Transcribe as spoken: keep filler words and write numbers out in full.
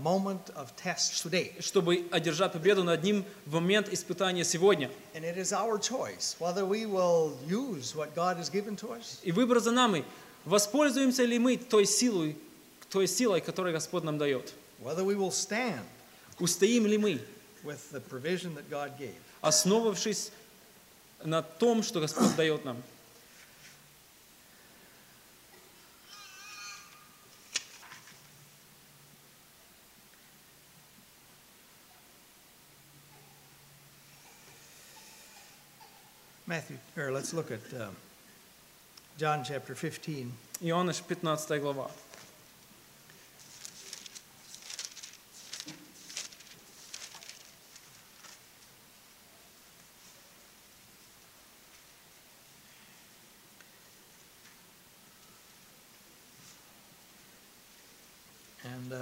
moment of test today. чтобы одержать победу над ним в момент испытания сегодня. And it is our choice whether we will use what God has given to us. И выбор за нами, воспользуемся ли мы той силой, той силой, которую Господь нам дает. Whether we will stand Устоим ли мы, with the provision that God gave. основавшись на том, что Господь дает нам. Matthew, or let's look at um, John chapter fifteen. Иоанна пятнадцатая глава.